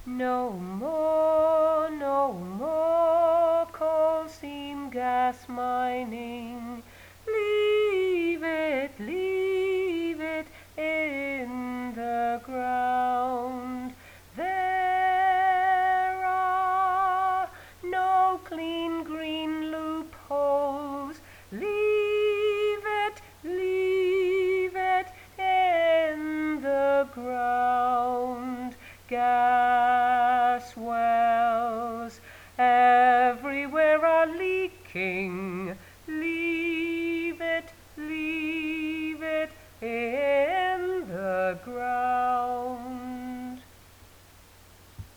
No more, no more coal seam gas mining. Leave it in the ground.